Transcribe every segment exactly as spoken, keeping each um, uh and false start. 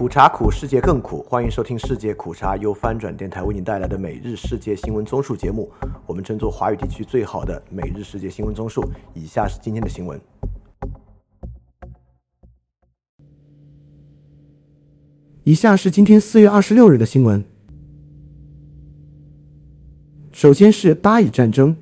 苦茶苦，世界更苦。欢迎收听世界苦茶由翻转电台为您带来的每日世界新闻综述节目。我们争做华语地区最好的每日世界新闻综述。以下是今天的新闻。 以下是今天四月二十六日的新闻。首先是巴以战争。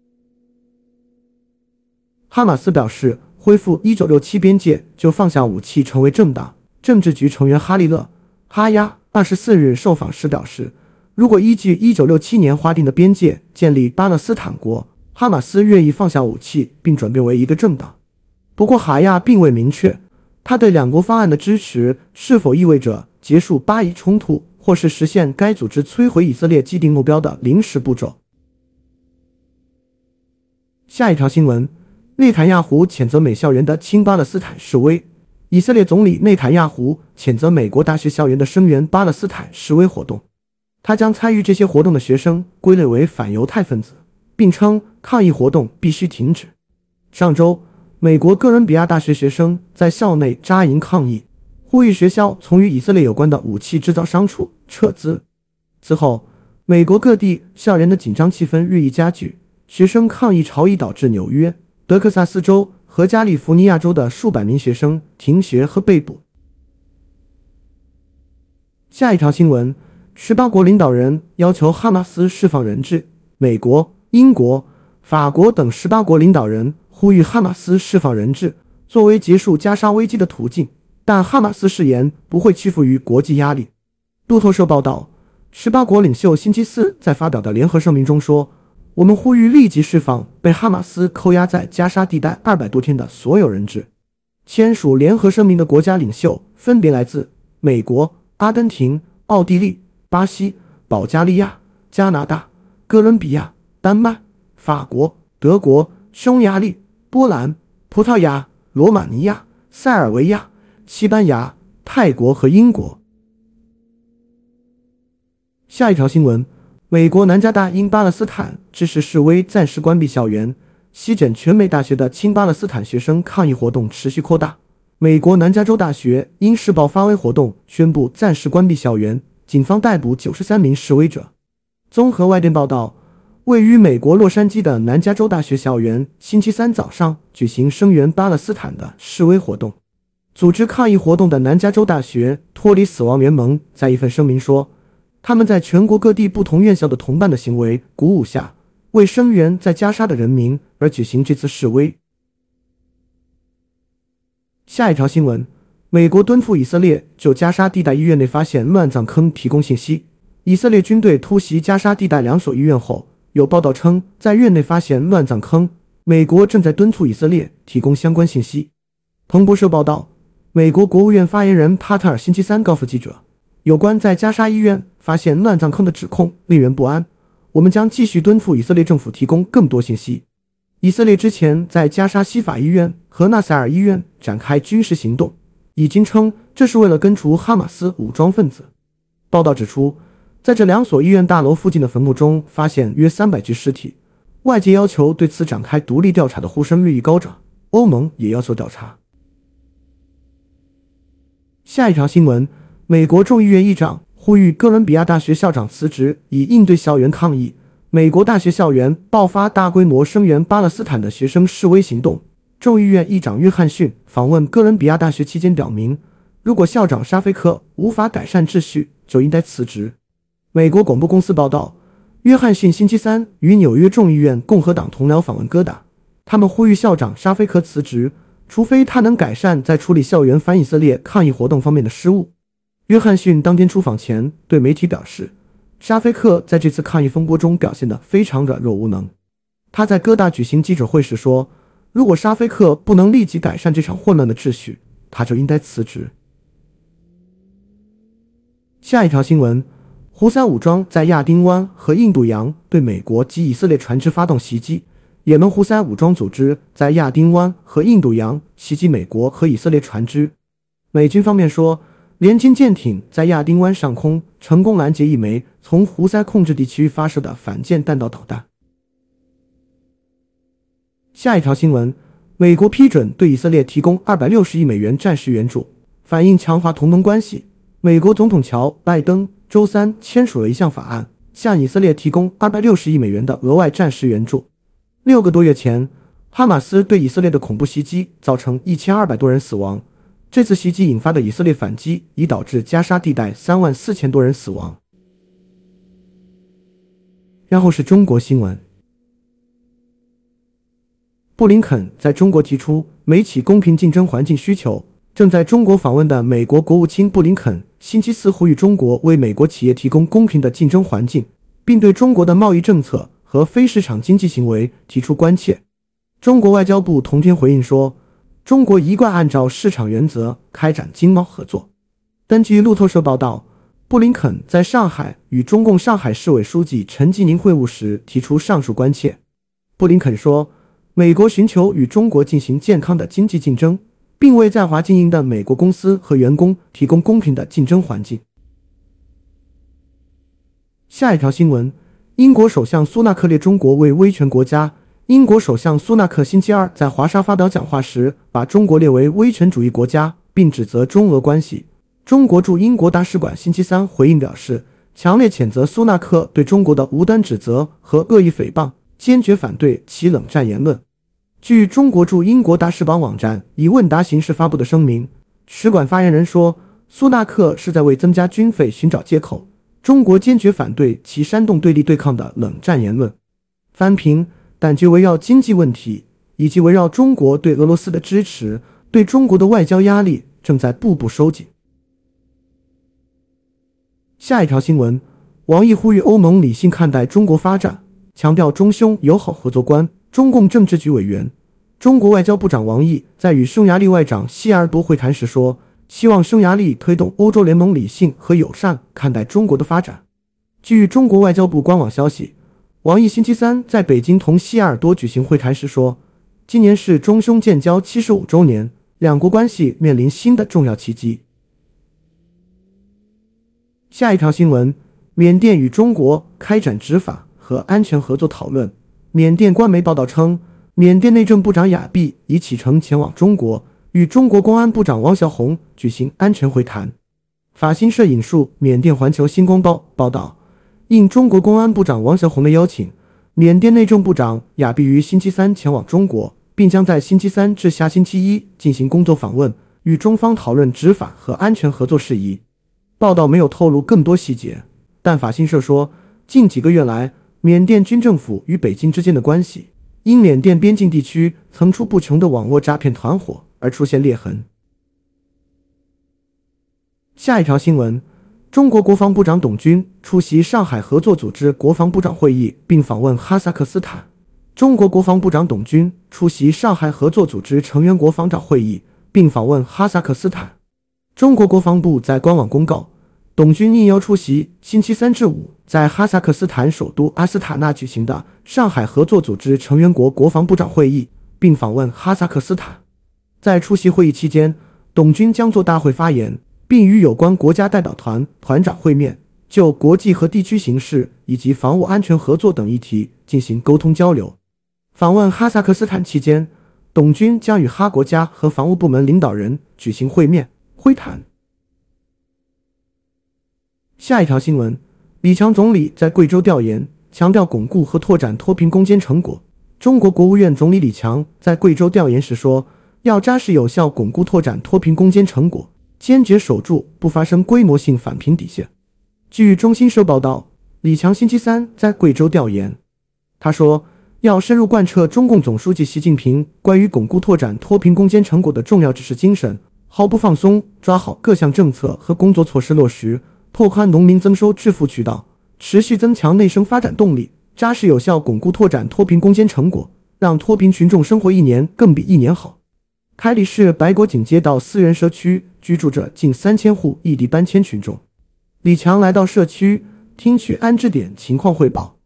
哈马斯表示，恢复一九六七边界就放下武器成为政党。政治局成员哈利勒·哈亚二十四日受访时表示，如果依据一九六七年划定的边界建立巴勒斯坦国，哈马斯愿意放下武器并转变为一个政党。不过哈亚并未明确他对两国方案的支持是否意味着结束巴以冲突，或是实现该组织摧毁以色列既定目标的临时步骤。下一条新闻，内塔尼亚胡谴责美校园的亲巴勒斯坦示威。以色列总理内塔尼亚胡谴责美国大学校园的声援巴勒斯坦示威活动，他将参与这些活动的学生归类为反犹太分子，并称抗议活动必须停止。上周，美国哥伦比亚大学学生在校内扎营抗议，呼吁学校从与以色列有关的武器制造商处撤资。此后，美国各地校园的紧张气氛日益加剧，学生抗议潮已导致纽约、德克萨斯州和加利福尼亚州的数百名学生停学和被捕。下一条新闻，十八国领导人要求哈马斯释放人质。美国、英国、法国等十八国领导人呼吁哈马斯释放人质，作为结束加沙危机的途径，但哈马斯誓言不会屈服于国际压力。路透社报道，十八国领袖星期四在发表的联合声明中说，我们呼吁立即释放被哈马斯扣押在加沙地带二百多天的所有人质。签署联合声明的国家领袖分别来自美国、阿根廷、奥地利、巴西、保加利亚、加拿大、哥伦比亚、丹麦、法国、德国、匈牙利、波兰、葡萄牙、罗马尼亚、塞尔维亚、西班牙、泰国和英国。下一条新闻，美国南加大因巴勒斯坦支持示威暂时关闭校园，西枕全美大学的亲巴勒斯坦学生抗议活动持续扩大。美国南加州大学因施暴发威活动宣布暂时关闭校园，警方逮捕九十三名示威者。综合外电报道，位于美国洛杉矶的南加州大学校园星期三早上举行声援巴勒斯坦的示威活动。组织抗议活动的南加州大学脱离死亡联盟在一份声明说，他们在全国各地不同院校的同伴的行为鼓舞下，为声援在加沙的人民而举行这次示威。下一条新闻，美国敦促以色列就加沙地带医院内发现乱葬坑提供信息。以色列军队突袭加沙地带两所医院后，有报道称在院内发现乱葬坑，美国正在敦促以色列提供相关信息。彭博社报道，美国国务院发言人帕特尔星期三告诉记者，有关在加沙医院发现乱葬坑的指控令人不安，我们将继续敦促以色列政府提供更多信息。以色列之前在加沙西法医院和纳赛尔医院展开军事行动，已经称这是为了根除哈马斯武装分子。报道指出，在这两所医院大楼附近的坟墓中发现约三百具尸体，外界要求对此展开独立调查的呼声日益高涨，欧盟也要求调查。下一条新闻，美国众议院议长呼吁哥伦比亚大学校长辞职，以应对校园抗议。美国大学校园爆发大规模声援巴勒斯坦的学生示威行动。众议院议长约翰逊访问哥伦比亚大学期间表明，如果校长沙菲克无法改善秩序，就应该辞职。美国广播公司报道，约翰逊星期三与纽约众议院共和党同僚访问哥大，他们呼吁校长沙菲克辞职，除非他能改善在处理校园反以色列抗议活动方面的失误。约翰逊当天出访前对媒体表示，沙菲克在这次抗议风波中表现得非常软弱无能。他在哥大举行记者会时说，如果沙菲克不能立即改善这场混乱的秩序，他就应该辞职。下一条新闻，胡塞武装在亚丁湾和印度洋对美国及以色列船只发动袭击。也门胡塞武装组织在亚丁湾和印度洋袭击美国和以色列船只。美军方面说，联军舰艇在亚丁湾上空成功拦截一枚从胡塞控制地区发射的反舰弹道导弹。下一条新闻，美国批准对以色列提供二百六十亿美元战时援助，反映强化同盟关系。 美国总统乔·拜登周三签署了一项法案，向以色列提供二百六十亿美元的额外战时援助。六个多月前，哈马斯对以色列的恐怖袭击造成一千二百多人死亡，这次袭击引发的以色列反击已导致加沙地带三万四千多人死亡。然后是中国新闻。布林肯在中国提出美企公平竞争环境需求。正在中国访问的美国国务卿布林肯星期四呼吁中国为美国企业提供公平的竞争环境，并对中国的贸易政策和非市场经济行为提出关切。中国外交部同天回应说，中国一贯按照市场原则开展经贸合作。根据路透社报道，布林肯在上海与中共上海市委书记陈吉宁会晤时提出上述关切。布林肯说，美国寻求与中国进行健康的经济竞争，并为在华经营的美国公司和员工提供公平的竞争环境。下一条新闻，英国首相苏纳克列中国为威权国家。英国首相苏纳克星期二在华沙发表讲话时，把中国列为威权主义国家，并指责中俄关系。中国驻英国大使馆星期三回应表示，强烈谴责苏纳克对中国的无端指责和恶意诽谤，坚决反对其冷战言论。据中国驻英国大使馆网站以问答形式发布的声明，使馆发言人说，苏纳克是在为增加军费寻找借口，中国坚决反对其煽动对立对抗的冷战言论。翻评，但就围绕经济问题以及围绕中国对俄罗斯的支持，对中国的外交压力正在步步收紧。下一条新闻，王毅呼吁欧盟理性看待中国发展，强调中匈友好合作观。中共政治局委员、中国外交部长王毅在与匈牙利外长希尔多会谈时说，希望匈牙利推动欧洲联盟理性和友善看待中国的发展。据中国外交部官网消息，王毅星期三在北京同希尔多举行会谈时说，今年是中匈建交七十五周年，两国关系面临新的重要契机。下一条新闻，缅甸与中国开展执法和安全合作讨论。缅甸官媒报道称，缅甸内政部长雅碧已启程前往中国，与中国公安部长汪小红举行安全会谈。法新社引述缅甸环球星光报报道，应中国公安部长汪小红的邀请，缅甸内政部长雅碧于星期三前往中国，并将在星期三至下星期一进行工作访问，与中方讨论执法和安全合作事宜。报道没有透露更多细节，但法新社说，近几个月来，缅甸军政府与北京之间的关系因缅甸边境地区层出不穷的网络诈骗团伙而出现裂痕。下一条新闻，中国国防部长董军出席上海合作组织国防部长会议并访问哈萨克斯坦。中国国防部长董军出席上海合作组织成员国防长会议并访问哈萨克斯坦。中国国防部在官网公告，董军应邀出席星期三至五在哈萨克斯坦首都阿斯塔纳举行的上海合作组织成员国国防部长会议，并访问哈萨克斯坦。在出席会议期间，董军将作大会发言，并与有关国家代表团团长会面，就国际和地区形势以及防务安全合作等议题进行沟通交流。访问哈萨克斯坦期间，董军将与哈国家和防务部门领导人举行会面会谈。下一条新闻，李强总理在贵州调研，强调巩固和拓展脱贫攻坚成果。中国国务院总理李强在贵州调研时说，要扎实有效巩固拓展脱贫攻坚成果，坚决守住不发生规模性返贫底线。据中新社报道，李强星期三在贵州调研，他说，要深入贯彻中共总书记习近平关于巩固拓展脱贫攻坚成果的重要指示精神，毫不放松，抓好各项政策和工作措施落实，拓宽农民增收致富渠道，持续增强内生发展动力，扎实有效巩固拓展脱贫攻坚成果，让脱贫群众生活一年更比一年好。凯里市白果井街道思源社区居住着近三千户异地搬迁群众。李强来到社区，听取安置点情况汇报。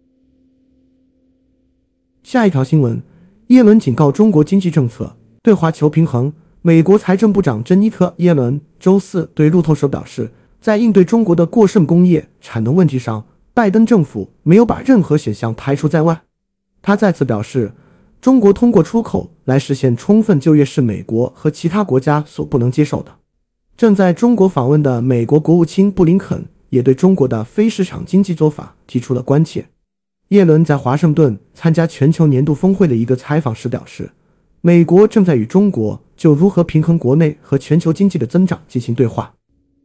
下一条新闻，耶伦警告中国经济政策对华求平衡。美国财政部长珍妮特·耶伦周四对路透社表示，在应对中国的过剩工业产能问题上，拜登政府没有把任何选项排除在外。他再次表示，中国通过出口来实现充分就业是美国和其他国家所不能接受的。 正在中国访问的美国国务卿布林肯也对中国的非市场经济做法提出了关切。耶伦在华盛顿参加全球年度峰会的一个采访时表示，美国正在与中国就如何平衡国内和全球经济的增长进行对话。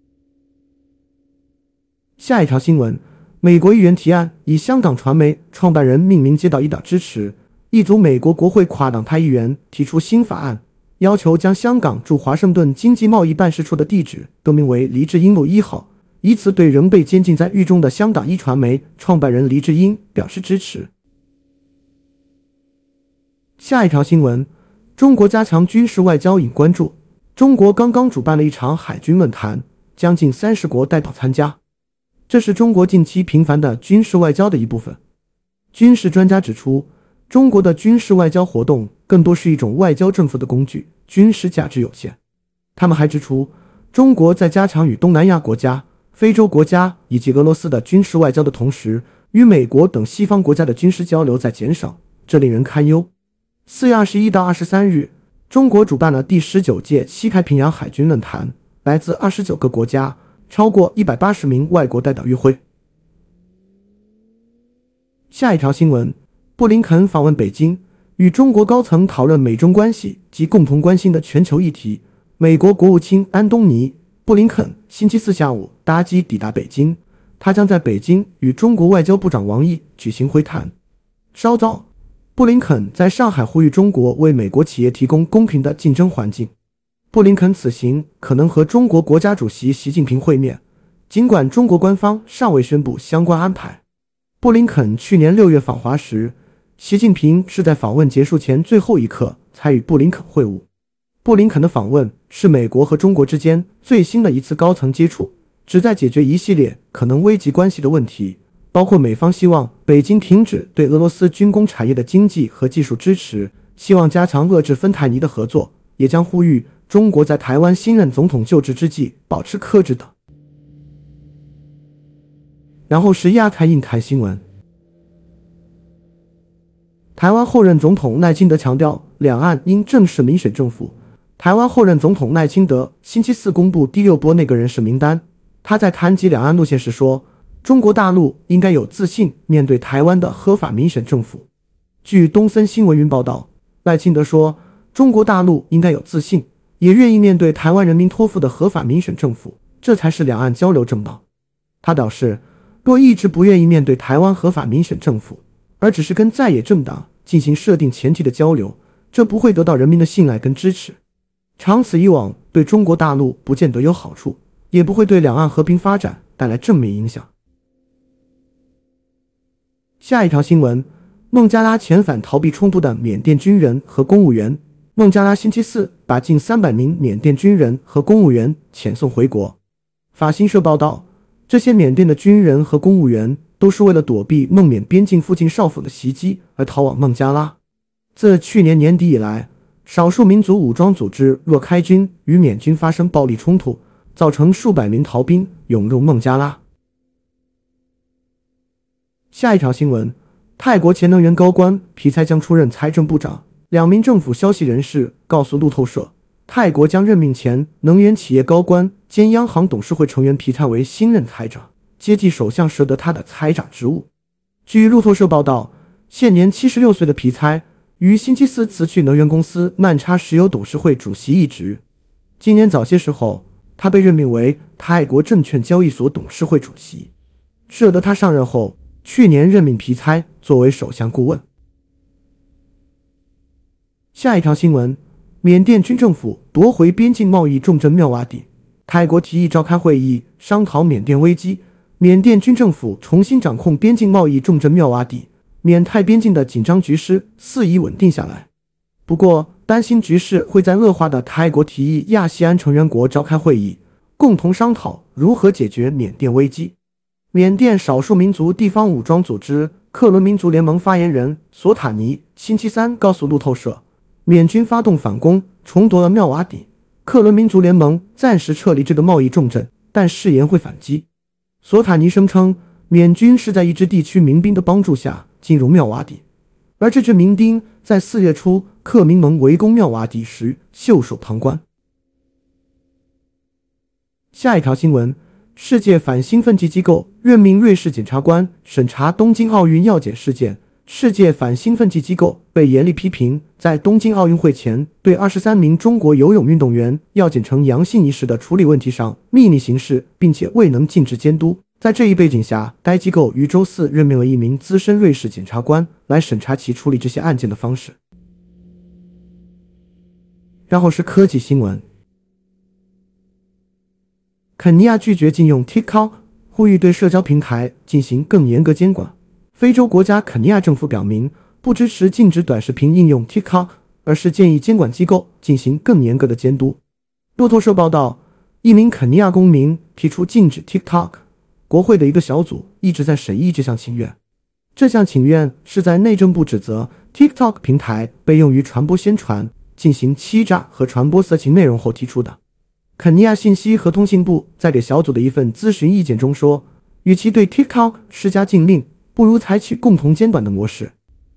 下一条新闻，美国议员提案以香港传媒创办人命名街道一岛支持，一组美国国会跨党派议员提出新法案，要求将香港驻华盛顿经济贸易办事处的地址更名为黎智英路一号，以此对仍被监禁在狱中的香港一传媒创办人黎智英表示支持。下一条新闻，中国加强军事外交引关注。中国刚刚主办了一场海军论坛，将近三十国代表参加，这是中国近期频繁的军事外交的一部分。军事专家指出，中国的军事外交活动更多是一种外交政策的工具，军事价值有限。他们还指出，中国在加强与东南亚国家、非洲国家以及俄罗斯的军事外交的同时，与美国等西方国家的军事交流在减少，这令人堪忧。四月二十一到二十三日，中国主办了第十九届西太平洋海军论坛，来自二十九个国家，超过一百八十名外国代表与会。下一条新闻，布林肯访问北京，与中国高层讨论美中关系及共同关心的全球议题。美国国务卿安东尼·布林肯星期四下午搭机抵达北京，他将在北京与中国外交部长王毅举行会谈。稍早，布林肯在上海呼吁中国为美国企业提供公平的竞争环境。布林肯此行可能和中国国家主席习近平会面，尽管中国官方尚未宣布相关安排。布林肯去年六月访华时，习近平是在访问结束前最后一刻才与布林肯会晤。布林肯的访问是美国和中国之间最新的一次高层接触，旨在解决一系列可能危及关系的问题，包括美方希望北京停止对俄罗斯军工产业的经济和技术支持，希望加强遏制芬太尼的合作，也将呼吁中国在台湾新任总统就职之际保持克制等。然后是亚太印台新闻。台湾后任总统赖清德强调，两岸应正视民选政府。台湾后任总统赖清德星期四公布第六波内阁人事名单，他在谈及两岸路线时说，中国大陆应该有自信面对台湾的合法民选政府。据东森新闻云报道，赖清德说，中国大陆应该有自信，也愿意面对台湾人民托付的合法民选政府，这才是两岸交流正道。他表示，若一直不愿意面对台湾合法民选政府，而只是跟在野政党进行设定前提的交流，这不会得到人民的信赖跟支持，长此以往对中国大陆不见得有好处，也不会对两岸和平发展带来正面影响。下一条新闻，孟加拉遣返逃避冲突的缅甸军人和公务员。孟加拉星期四把近三百名缅甸军人和公务员遣送回国。法新社报道，这些缅甸的军人和公务员都是为了躲避孟缅边境附近少府的袭击而逃往孟加拉。自去年年底以来，少数民族武装组织若开军与缅军发生暴力冲突，造成数百名逃兵涌入孟加拉。下一条新闻，泰国前能源高官皮猜将出任财政部长。两名政府消息人士告诉路透社，泰国将任命前能源企业高官兼央行董事会成员皮猜为新任财长，接替首相舍德他的财长职务。据路透社报道，现年七十六岁的皮猜于星期四辞去能源公司曼差石油董事会主席一职。今年早些时候，他被任命为泰国证券交易所董事会主席。舍德他上任后，去年任命皮猜作为首相顾问。下一条新闻，缅甸军政府夺回边境贸易重镇妙瓦底。泰国提议召开会议商讨缅甸危机，缅甸军政府重新掌控边境贸易重镇妙瓦底，缅泰边境的紧张局势似已稳定下来。不过，担心局势会在恶化的泰国提议亚细安成员国召开会议，共同商讨如何解决缅甸危机。缅甸少数民族地方武装组织克伦民族联盟发言人索塔尼星期三告诉路透社，缅军发动反攻，重夺了妙瓦底。克伦民族联盟暂时撤离这个贸易重镇，但誓言会反击。索塔尼声称，缅军是在一支地区民兵的帮助下进入妙瓦底，而这支民兵在四月初克民盟围攻妙瓦底时袖手旁观。 下一条新闻，世界反兴奋剂机构任命瑞士检察官审查东京奥运药检事件。世界反兴奋剂机构被严厉批评，在东京奥运会前对二十三名中国游泳运动员药检呈阳性一事的处理问题上秘密行事，并且未能尽职监督。在这一背景下，该机构于周四任命了一名资深瑞士检察官来审查其处理这些案件的方式。然后是科技新闻，肯尼亚拒绝禁用 TikTok， 呼吁对社交平台进行更严格监管。非洲国家肯尼亚政府表明，不支持禁止短视频应用 TikTok， 而是建议监管机构进行更严格的监督。路透社报道，一名肯尼亚公民提出禁止 TikTok， 国会的一个小组一直在审议这项请愿。这项请愿是在内政部指责 TikTok 平台被用于传播宣传、进行欺诈和传播色情内容后提出的。肯尼亚信息和通信部在给小组的一份咨询意见中说，与其对 TikTok 施加禁令，不如采取共同监管的模式。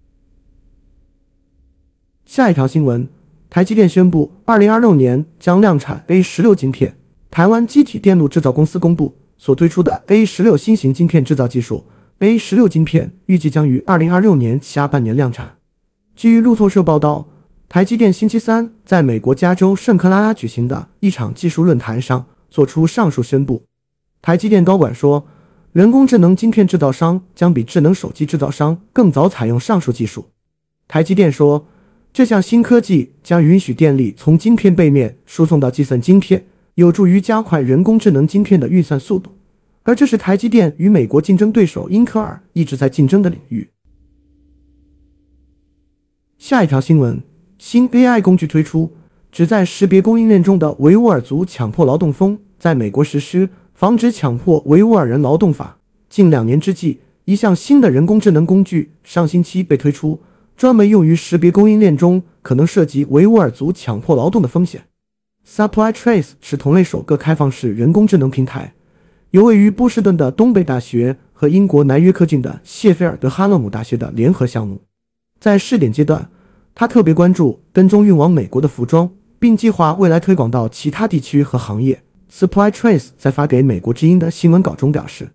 下一条新闻，台积电宣布二零二六年将量产 A 十六 晶片。台湾机体电路制造公司公布所推出的 A 十六 新型晶片制造技术， A 十六 晶片预计将于二零二六年下半年量产。基于路透社报道，台积电星期三在美国加州圣克拉拉举行的一场技术论坛上做出上述宣布。台积电高管说，人工智能晶片制造商将比智能手机制造商更早采用上述技术。台积电说，这项新科技将允许电力从晶片背面输送到计算晶片，有助于加快人工智能晶片的运算速度，而这是台积电与美国竞争对手英特尔一直在竞争的领域。下一条新闻，新 A I 工具推出，旨在识别供应链中的维吾尔族强迫劳动风，在美国实施防止强迫维吾尔人劳动法。近两年之际，一项新的人工智能工具上星期被推出，专门用于识别供应链中可能涉及维吾尔族强迫劳动的风险。Supply Trace 是同类首个开放式人工智能平台，由位于波士顿的东北大学和英国南约克郡的谢菲尔德哈勒姆大学的联合项目。在试点阶段，他特别关注跟踪运往美国的服装，并计划未来推广到其他地区和行业。Supply Trace 在发给美国之音的新闻稿中表示。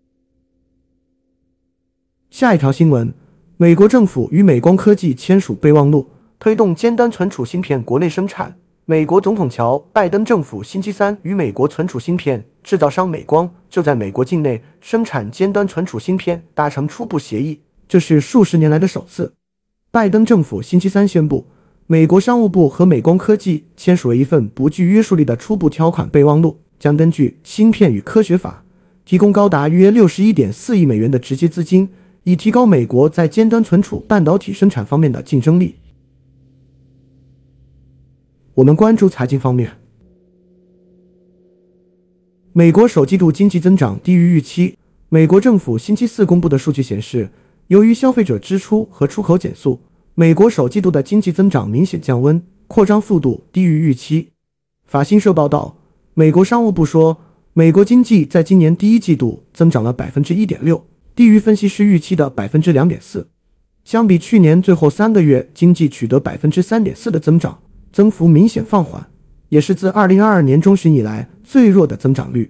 下一条新闻，美国政府与美光科技签署备忘录，推动尖端存储芯片国内生产。美国总统乔·拜登政府星期三与美国存储芯片制造商美光就在美国境内生产尖端存储芯片达成初步协议，这是数十年来的首次。拜登政府星期三宣布，美国商务部和美光科技签署了一份不具约束力的初步条款备忘录，将根据芯片与科学法提供高达约 六十一点四亿美元的直接资金，以提高美国在尖端存储半导体生产方面的竞争力。我们关注财经方面，美国首季度经济增长低于预期。美国政府星期四公布的数据显示，由于消费者支出和出口减速，美国首季度的经济增长明显降温，扩张速度低于预期。法新社报道，美国商务部说，美国经济在今年第一季度增长了 百分之一点六， 低于分析师预期的 百分之二点四。 相比去年最后三个月经济取得 百分之三点四 的增长，增幅明显放缓，也是自二零二二年中旬以来最弱的增长率。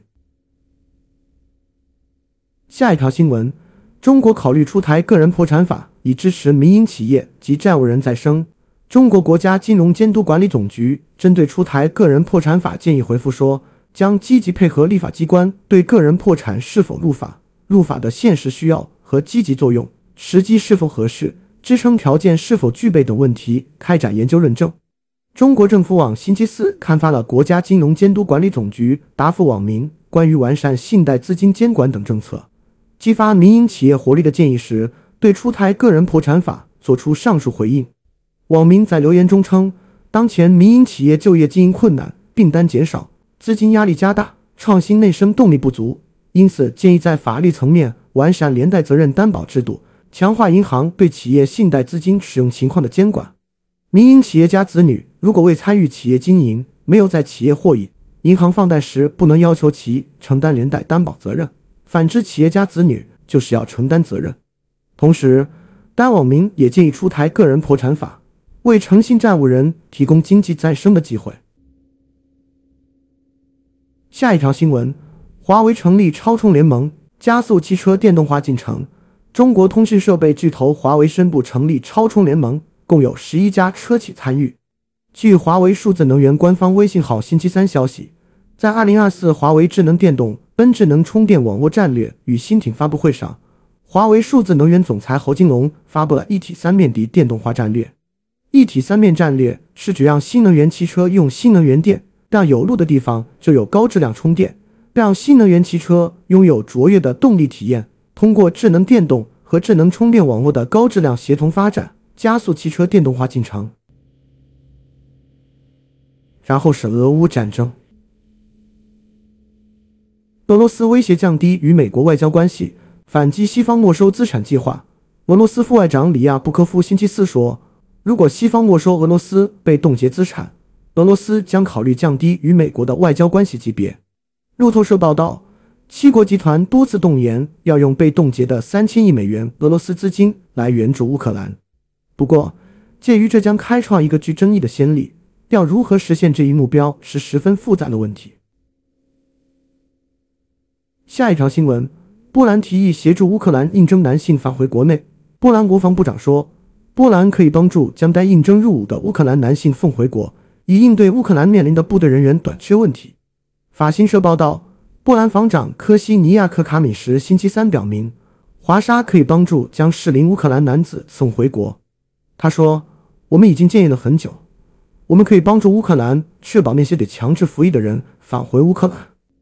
下一条新闻，中国考虑出台个人破产法，以支持民营企业及债务人再生。中国国家金融监督管理总局针对出台个人破产法建议回复说，将积极配合立法机关对个人破产是否入法、入法的现实需要和积极作用、时机是否合适、支撑条件是否具备等问题开展研究论证。中国政府网星期四刊发了国家金融监督管理总局答复网民关于完善信贷资金监管等政策、激发民营企业活力的建议时，对出台个人破产法作出上述回应。网民在留言中称，当前民营企业就业经营困难，订单减少，资金压力加大，创新内生动力不足，因此建议在法律层面完善连带责任担保制度，强化银行对企业信贷资金使用情况的监管。民营企业家子女如果未参与企业经营，没有在企业获益，银行放贷时不能要求其承担连带担保责任，反之企业家子女就是要承担责任。同时，该网民也建议出台个人破产法，为诚信债务人提供经济再生的机会。 下一条新闻，华为成立超充联盟，加速汽车电动化进程。中国通讯设备巨头华为宣布成立超充联盟，共有十一家车企参与。据华为数字能源官方微信号星期三消息，在二零二四华为智能电动奔智能充电网络战略与新品发布会上，华为数字能源总裁侯金龙发布了一体三面的电动化战略。一体三面战略是指让新能源汽车用新能源电，让有路的地方就有高质量充电，让新能源汽车拥有卓越的动力体验，通过智能电动和智能充电网络的高质量协同发展，加速汽车电动化进程。然后是俄乌战争。俄罗斯威胁降低与美国外交关系，反击西方没收资产计划。俄罗斯副外长里亚布科夫星期四说，如果西方没收俄罗斯被冻结资产，俄罗斯将考虑降低与美国的外交关系级别。路透社报道，七国集团多次动言要用被冻结的三千亿美元俄罗斯资金来援助乌克兰。不过，鉴于这将开创一个具争议的先例，要如何实现这一目标是十分复杂的问题。下一条新闻，波兰提议协助乌克兰应征男性返回国内。波兰国防部长说，波兰可以帮助将待应征入伍的乌克兰男性送回国，以应对乌克兰面临的部队人员短缺问题。法新社报道，波兰防长科西尼亚克卡米什星期三表明，华沙可以帮助将适龄乌克兰男子送回国。他说，我们已经建议了很久，我们可以帮助乌克兰确保那些得强制服役的人返回乌克兰。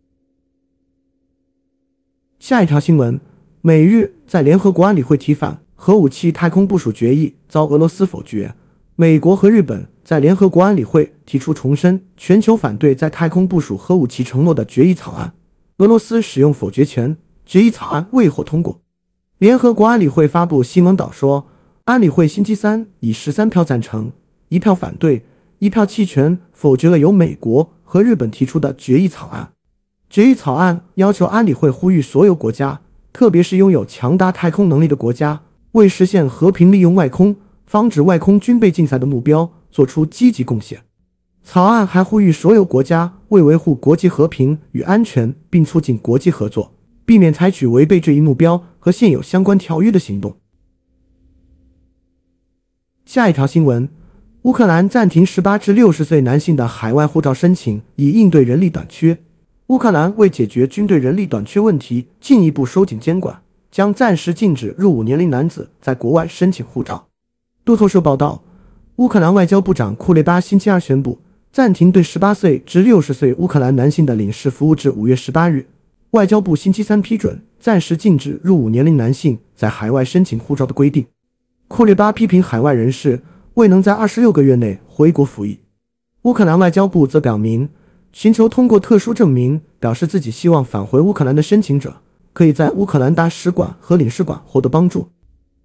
下一条新闻，美日在联合国安理会提反核武器太空部署决议遭俄罗斯否决。美国和日本在联合国安理会提出重申全球反对在太空部署核武器承诺的决议草案，俄罗斯使用否决权，决议草案未获通过。联合国安理会发布新闻稿说，安理会星期三以十三票赞成、一票反对、一票弃权否决了由美国和日本提出的决议草案。决议草案要求安理会呼吁所有国家，特别是拥有强大太空能力的国家，为实现和平利用外空、防止外空军备竞赛的目标做出积极贡献。草案还呼吁所有国家为维护国际和平与安全并促进国际合作，避免采取违背这一目标和现有相关条约的行动。下一条新闻，乌克兰暂停十八至六十岁男性的海外护照申请，以应对人力短缺。乌克兰为解决军队人力短缺问题，进一步收紧监管，将暂时禁止入伍年龄男子在国外申请护照。路透社报道，乌克兰外交部长库列巴星期二宣布，暂停对十八岁至六十岁乌克兰男性的领事服务至五月十八日。外交部星期三批准暂时禁止入伍年龄男性在海外申请护照的规定。库列巴批评海外人士未能在二十六个月内回国服役。乌克兰外交部则表明，寻求通过特殊证明表示自己希望返回乌克兰的申请者，可以在乌克兰大使馆和领事馆获得帮助。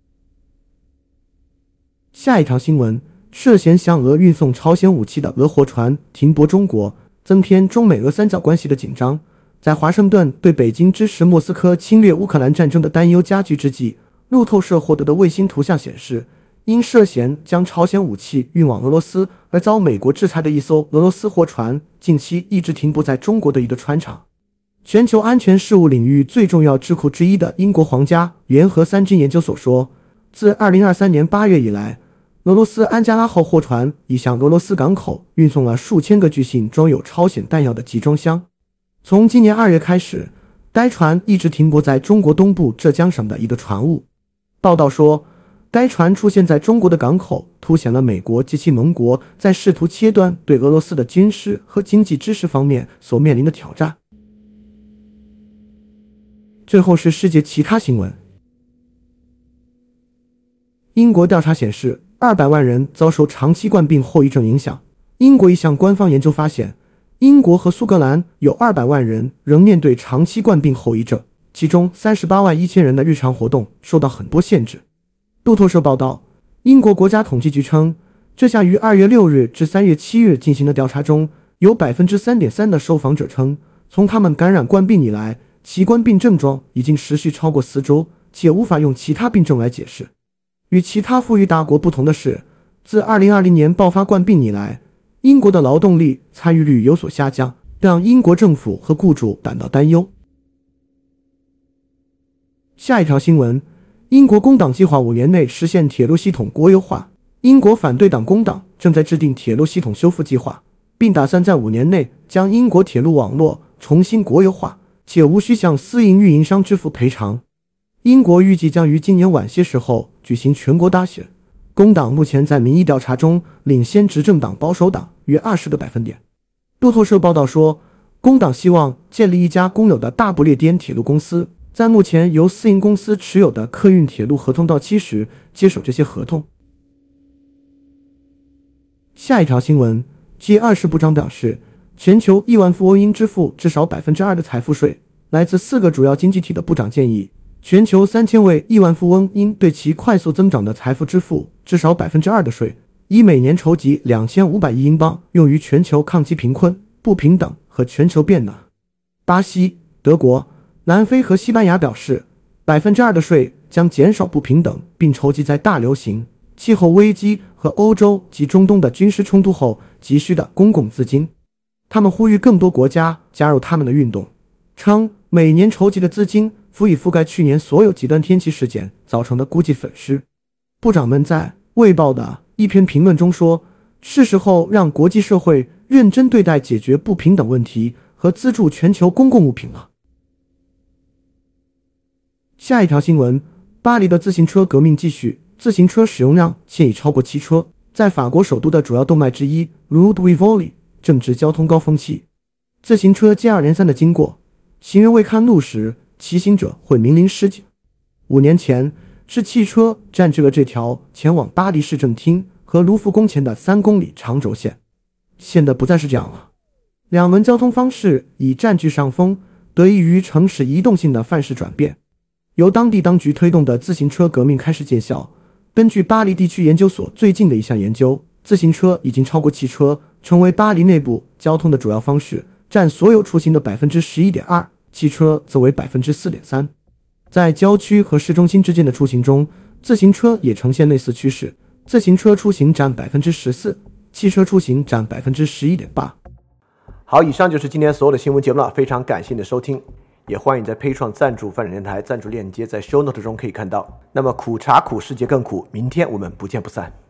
下一条新闻，涉嫌向俄运送朝鲜武器的俄货船停泊中国，增添中美俄三角关系的紧张。在华盛顿对北京支持莫斯科侵略乌克兰战争的担忧加剧之际，路透社获得的卫星图像显示，因涉嫌将朝鲜武器运往俄罗斯而遭美国制裁的一艘俄罗斯货船，近期一直停泊在中国的一个船厂。全球安全事务领域最重要智库之一的英国皇家联合三军研究所说，自二零二三年八月以来，俄罗斯安加拉号货船已向俄罗斯港口运送了数千个巨信装有朝鲜弹药的集装箱。从今年二月开始，该船一直停泊在中国东部浙江省的一个船坞。报道说，该船出现在中国的港口，凸显了美国及其盟国在试图切断对俄罗斯的军事和经济支持方面所面临的挑战。最后是世界其他新闻。英国调查显示，二百万人遭受长期冠病后遗症影响。英国一项官方研究发现，英国和苏格兰有二百万人仍面对长期冠病后遗症，其中三十八万一千人的日常活动受到很多限制。路透社报道，英国国家统计局称，这项于二月六日至三月七日进行的调查中，有 百分之三点三 的受访者称，从他们感染冠病以来，其冠病症状已经持续超过四周，且无法用其他病症来解释。与其他富裕大国不同的是，自二零二零年爆发冠病以来，英国的劳动力参与率有所下降， 让英国政府和雇主感到担忧。下一条新闻，英国工党计划五年内实现铁路系统国有化。英国反对党工党正在制定铁路系统修复计划，并打算在五年内将英国铁路网络重新国有化，且无需向私营运营商支付赔偿。英国预计将于今年晚些时候举行全国大选。工党目前在民意调查中领先执政党保守党约二十个百分点。路透社报道说，工党希望建立一家公有的大不列颠铁路公司，在目前由私营公司持有的客运铁路合同到期时接手这些合同。下一条新闻， G 二十 部长表示，全球亿万富翁应支付至少 百分之二 的财富税。来自四个主要经济体的部长建议，全球三千位亿万富翁应对其快速增长的财富支付至少 百分之二 的税，以每年筹集两千五百亿英镑，用于全球抗击贫困、不平等和全球变暖。巴西、德国、南非和西班牙表示， 百分之二 的税将减少不平等，并筹集在大流行、气候危机和欧洲及中东的军事冲突后急需的公共资金。他们呼吁更多国家加入他们的运动，称每年筹集的资金足以覆盖去年所有极端天气事件造成的估计损失。部长们在《卫报》的一篇评论中说，是时候让国际社会认真对待解决不平等问题和资助全球公共物品了。下一条新闻，巴黎的自行车革命继续，自行车使用量现已超过汽车。在法国首都的主要动脉之一 Rue de Rivoli 正值交通高峰期，自行车接二连三的经过，行人未看路时，骑行者会濒临失警。五年前，是汽车占据了这条前往巴黎市政厅和卢浮宫前的三公里长轴线，现在不再是这样了。两轮交通方式已占据上风，得益于城市移动性的范式转变。由当地当局推动的自行车革命开始见效。根据巴黎地区研究所最近的一项研究，自行车已经超过汽车，成为巴黎内部交通的主要方式，占所有出行的 百分之十一点二， 汽车则为 百分之四点三。 在郊区和市中心之间的出行中，自行车也呈现类似趋势，自行车出行占 百分之十四， 汽车出行占 百分之十一点八。 好，以上就是今天所有的新闻节目了，非常感谢你的收听，也欢迎在 Patreon 赞助翻转电台，赞助链接在 show note 中可以看到。那么苦茶苦，世界更苦，明天我们不见不散。